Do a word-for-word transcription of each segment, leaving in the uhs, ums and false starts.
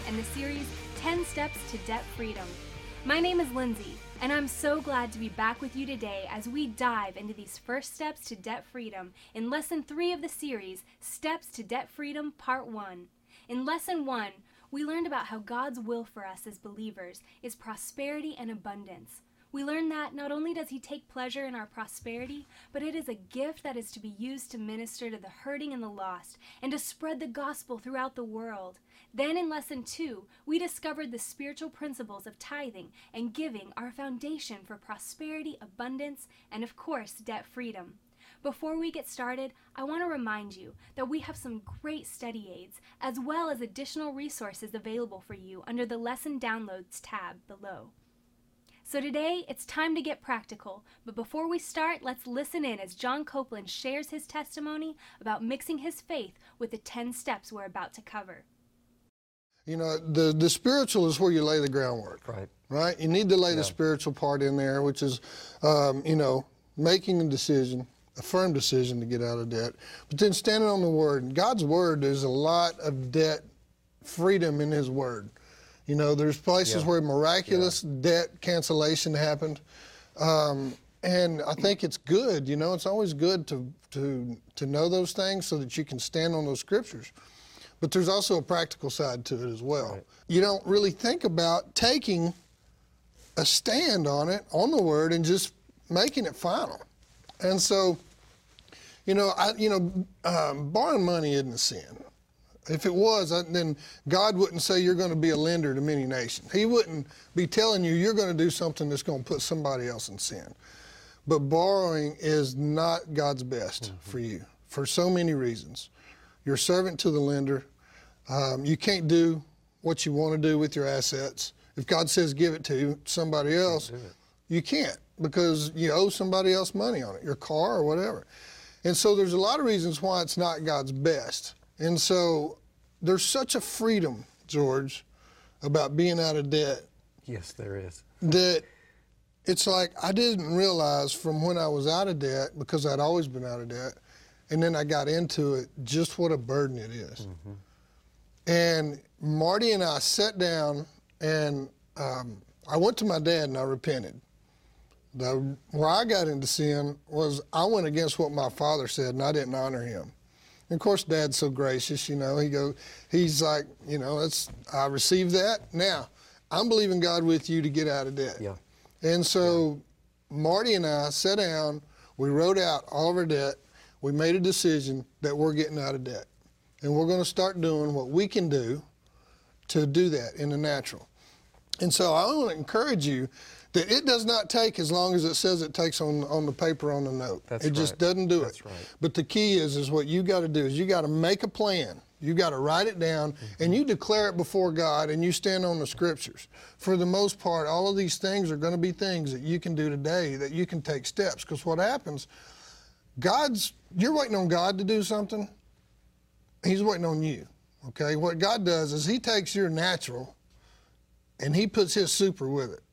and the series ten Steps to Debt Freedom. My name is Lindsay, and I'm so glad to be back with you today as we dive into these first steps to debt freedom in Lesson three of the series, Steps to Debt Freedom Part one. In Lesson one, we learned about how God's will for us as believers is prosperity and abundance. We learned that not only does He take pleasure in our prosperity, but it is a gift that is to be used to minister to the hurting and the lost, and to spread the gospel throughout the world. Then in Lesson two, we discovered the spiritual principles of tithing and giving are a foundation for prosperity, abundance, and of course, debt freedom. Before we get started, I want to remind you that we have some great study aids, as well as additional resources available for you under the Lesson Downloads tab below. So today, it's time to get practical, but before we start, let's listen in as John Copeland shares his testimony about mixing his faith with the ten steps we're about to cover. You know, the, the spiritual is where you lay the groundwork, Right. right? You need to lay Yeah. the spiritual part in there, which is, um, you know, making a decision, a firm decision to get out of debt, but then standing on the Word. God's Word, there's a lot of debt freedom in His Word. You know, there's places Yeah. where miraculous yeah. debt cancellation happened. Um, and I think it's good, you know, it's always good to, to, to know those things so that you can stand on those scriptures. But there's also a practical side to it as well. Right. You don't really think about taking a stand on it, on the Word, and just making it final. And so, you know, I, you know, um, borrowing money isn't a sin. If it was, then God wouldn't say you're going to be a lender to many nations. He wouldn't be telling you you're going to do something that's going to put somebody else in sin. But borrowing is not God's best mm-hmm. for you for so many reasons. You're a servant to the lender. Um, you can't do what you want to do with your assets. If God says give it to somebody else, you can't because you owe somebody else money on it, your car or whatever. And so there's a lot of reasons why it's not God's best. And so there's such a freedom, George, about being out of debt. Yes, there is. That it's like I didn't realize from when I was out of debt, because I'd always been out of debt, and then I got into it, just what a burden it is. Mm-hmm. And Marty and I sat down, and um, I went to my dad and I repented. The, where I got into sin was I went against what my father said, and I didn't honor him. And of course, Dad's so gracious, you know. He go, he's like, you know, that's I received that. Now, I'm believing God with you to get out of debt. Yeah. And so, yeah. Marty and I sat down. We wrote out all of our debt. We made a decision that we're getting out of debt, and we're going to start doing what we can do to do that in the natural. And so, I want to encourage you that it does not take as long as it says it takes on, on the paper on the note. That's it right. just doesn't do That's it. Right. But the key is, is what you got to do is you got to make a plan. You got to write it down, mm-hmm. and you declare it before God, and you stand on the scriptures. For the most part, all of these things are going to be things that you can do today, that you can take steps. Because what happens, God's, you're waiting on God to do something. He's waiting on you. Okay? What God does is He takes your natural, and He puts His super with it.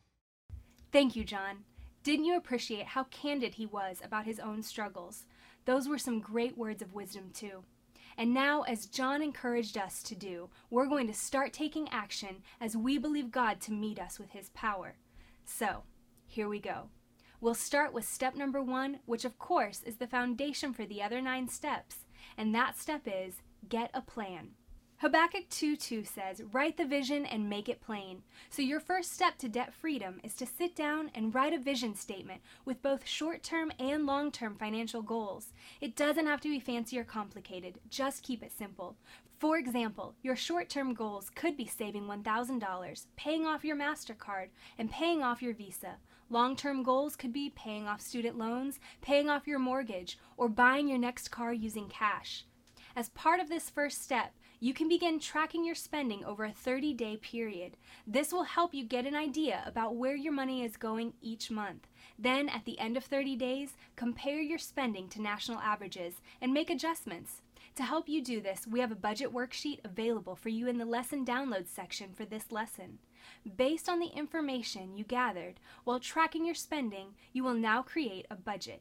Thank you, John. Didn't you appreciate how candid he was about his own struggles? Those were some great words of wisdom, too. And now, as John encouraged us to do, we're going to start taking action as we believe God to meet us with His power. So, here we go. We'll start with step number one, which of course is the foundation for the other nine steps. And that step is, get a plan. Habakkuk two two says, write the vision and make it plain. So your first step to debt freedom is to sit down and write a vision statement with both short-term and long-term financial goals. It doesn't have to be fancy or complicated, just keep it simple. For example, your short-term goals could be saving one thousand dollars, paying off your MasterCard, and paying off your Visa. Long-term goals could be paying off student loans, paying off your mortgage, or buying your next car using cash. As part of this first step, you can begin tracking your spending over a thirty-day period. This will help you get an idea about where your money is going each month. Then, at the end of thirty days, compare your spending to national averages and make adjustments. To help you do this, we have a budget worksheet available for you in the lesson downloads section for this lesson. Based on the information you gathered while tracking your spending, you will now create a budget.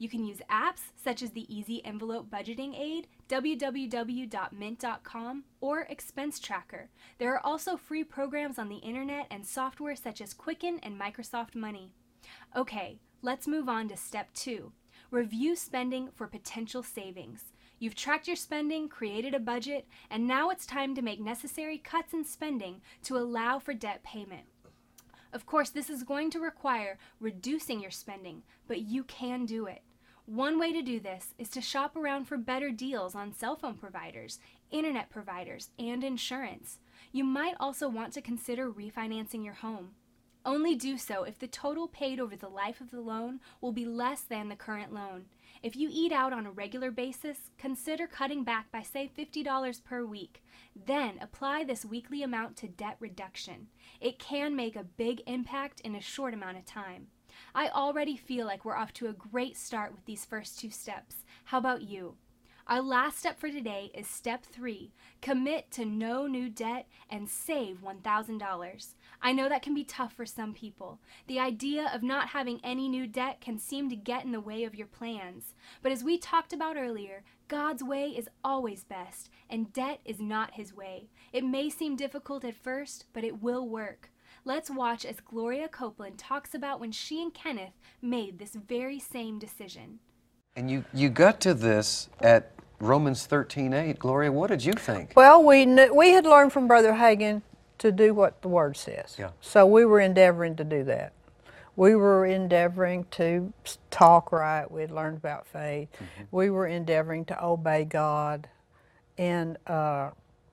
You can use apps such as the Easy Envelope Budgeting Aid, w w w dot mint dot com, or Expense Tracker. There are also free programs on the internet and software such as Quicken and Microsoft Money. Okay, let's move on to step two. Review spending for potential savings. You've tracked your spending, created a budget, and now it's time to make necessary cuts in spending to allow for debt payment. Of course, this is going to require reducing your spending, but you can do it. One way to do this is to shop around for better deals on cell phone providers, internet providers, and insurance. You might also want to consider refinancing your home. Only do so if the total paid over the life of the loan will be less than the current loan. If you eat out on a regular basis, consider cutting back by, say, fifty dollars per week. Then apply this weekly amount to debt reduction. It can make a big impact in a short amount of time. I already feel like we're off to a great start with these first two steps. How about you? Our last step for today is step three. Commit to no new debt and save one thousand dollars. I know that can be tough for some people. The idea of not having any new debt can seem to get in the way of your plans. But as we talked about earlier, God's way is always best, and debt is not his way. It may seem difficult at first, but it will work. Let's watch as Gloria Copeland talks about when she and Kenneth made this very same decision. And you, you got to this at Romans thirteen eight. Gloria, what did you think? Well, we kn- we had learned from Brother Hagin to do what the Word says. Yeah. So we were endeavoring to do that. We were endeavoring to talk right. We had learned about faith. Mm-hmm. We were endeavoring to obey God. And, uh,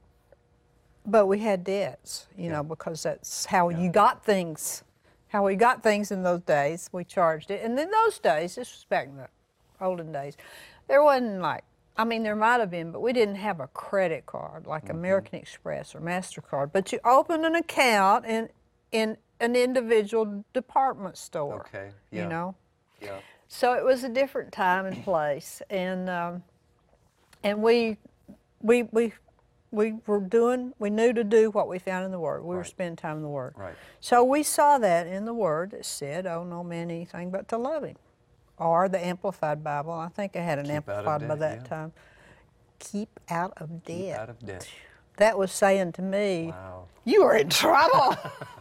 but we had debts, you yeah. know, because that's how yeah. you got things. How we got things in those days. We charged it. And in those days, this was back in the olden days, there wasn't like, I mean, there might have been, but we didn't have a credit card like mm-hmm. American Express or MasterCard. But you opened an account in in an individual department store. Okay. Yeah. You know. Yeah. So it was a different time and place, and um, and we we we we were doing. We knew to do what we found in the Word. We right. were spending time in the Word. Right. So we saw that in the Word that said, "Oh, no man anything but to love Him." Or the Amplified Bible. I think I had an Keep Amplified debt, by that yeah. time. Keep out of debt. Keep out of debt. That was saying to me, wow. you are in trouble.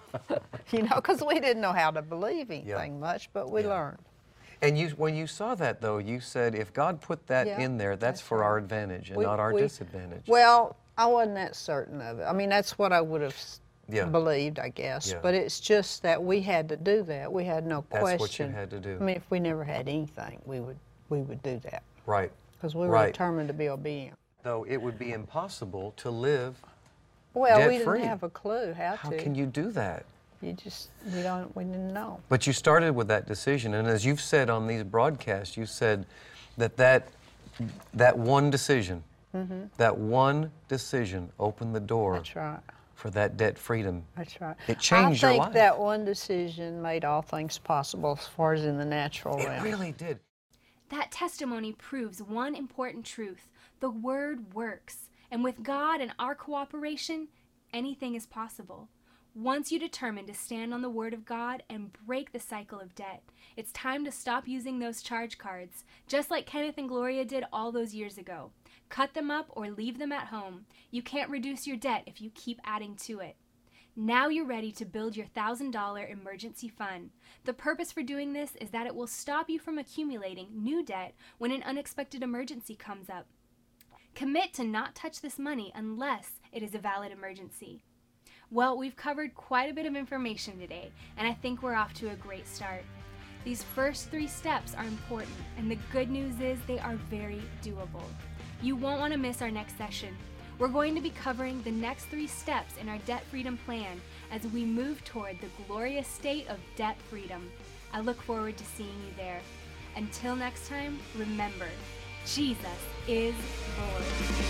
You know, because we didn't know how to believe anything yeah. much, but we yeah. learned. And you, when you saw that, though, you said, if God put that yeah, in there, that's, that's for right. our advantage and we, not our we, disadvantage. Well, I wasn't that certain of it. I mean, that's what I would have yeah. believed, I guess. Yeah. But it's just that we had to do that. We had no That's question. That's what you had to do. I mean, if we never had anything, we would we would do that. Right. Because we were right. determined to be obedient. Though it would be impossible to live well, debt-free. we didn't have a clue how, how to. How can you do that? You just we don't we didn't know. But you started with that decision, and as you've said on these broadcasts, you said that that, that one decision, mm-hmm. that one decision opened the door. That's right. For that debt freedom. That's right. It changed your life. I think that one decision made all things possible as far as in the natural realm. It really did. That testimony proves one important truth. The Word works. And with God and our cooperation, anything is possible. Once you determine to stand on the Word of God and break the cycle of debt, it's time to stop using those charge cards, just like Kenneth and Gloria did all those years ago. Cut them up or leave them at home. You can't reduce your debt if you keep adding to it. Now you're ready to build your one thousand dollars emergency fund. The purpose for doing this is that it will stop you from accumulating new debt when an unexpected emergency comes up. Commit to not touch this money unless it is a valid emergency. Well, we've covered quite a bit of information today, and I think we're off to a great start. These first three steps are important, and the good news is they are very doable. You won't want to miss our next session. We're going to be covering the next three steps in our debt freedom plan as we move toward the glorious state of debt freedom. I look forward to seeing you there. Until next time, remember, Jesus is Lord.